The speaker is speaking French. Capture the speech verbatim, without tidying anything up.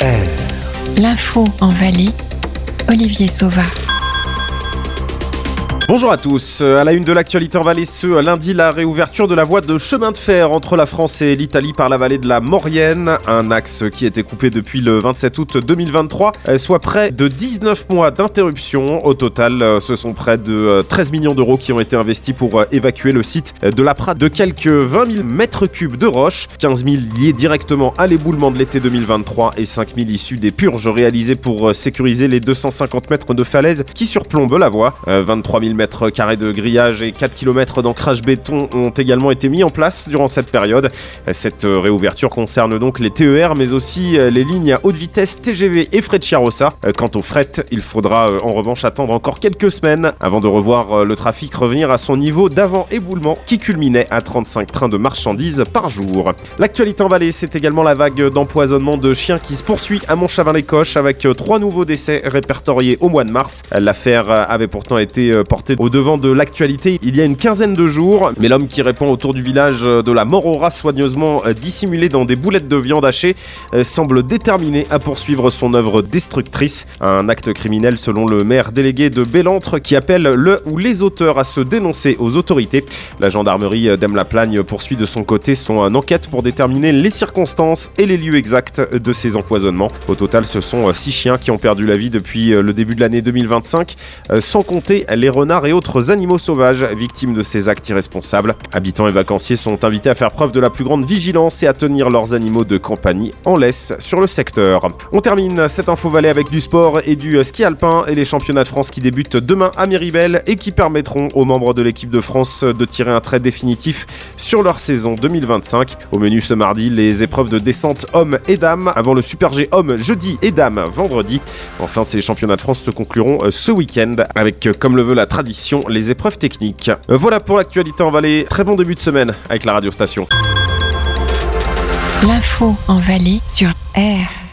R. L'info en Valais, Olivier Sauva. Bonjour à tous. À la une de l'actualité en Valais ce lundi, la réouverture de la voie de chemin de fer entre la France et l'Italie par la vallée de la Maurienne, un axe qui était coupé depuis le vingt-sept août deux mille vingt-trois, soit près de dix-neuf mois d'interruption. Au total, ce sont près de treize millions d'euros qui ont été investis pour évacuer le site de la Prade de quelques vingt mille mètres cubes de roches, quinze mille liés directement à l'éboulement de l'été deux mille vingt-trois et cinq mille issus des purges réalisées pour sécuriser les deux cent cinquante mètres de falaise qui surplombent la voie. vingt-trois mille mètres carrés de grillage et quatre kilomètres d'ancrage béton ont également été mis en place durant cette période. Cette réouverture concerne donc les T E R mais aussi les lignes à haute vitesse T G V et Frecciarossa. Quant au fret, il faudra en revanche attendre encore quelques semaines avant de revoir le trafic revenir à son niveau d'avant éboulement qui culminait à trente-cinq trains de marchandises par jour. L'actualité en Valais, c'est également la vague d'empoisonnement de chiens qui se poursuit à Montchavin-les-Coches avec trois nouveaux décès répertoriés au mois de mars. L'affaire avait pourtant été portée au devant de l'actualité il y a une quinzaine de jours, mais l'homme qui répond autour du village de la mort aux rats soigneusement dissimulée dans des boulettes de viande hachée semble déterminé à poursuivre son œuvre destructrice. Un acte criminel selon le maire délégué de Bellentre qui appelle le ou les auteurs à se dénoncer aux autorités. La gendarmerie d'Aime-la-Plagne poursuit de son côté son enquête pour déterminer les circonstances et les lieux exacts de ces empoisonnements. Au total, ce sont six chiens qui ont perdu la vie depuis le début de l'année deux mille vingt-cinq, sans compter les renards et autres animaux sauvages victimes de ces actes irresponsables. Habitants et vacanciers sont invités à faire preuve de la plus grande vigilance et à tenir leurs animaux de compagnie en laisse sur le secteur. On termine cette info Valais avec du sport et du ski alpin et les championnats de France qui débutent demain à Méribel et qui permettront aux membres de l'équipe de France de tirer un trait définitif sur leur saison deux mille vingt-cinq. Au menu ce mardi, les épreuves de descente hommes et dames avant le Super G hommes jeudi et dames vendredi. Enfin, ces championnats de France se concluront ce week-end avec, comme le veut la tradition, les épreuves techniques. Voilà pour l'actualité en Valais. Très bon début de semaine avec la radio station. L'info en Valais sur R.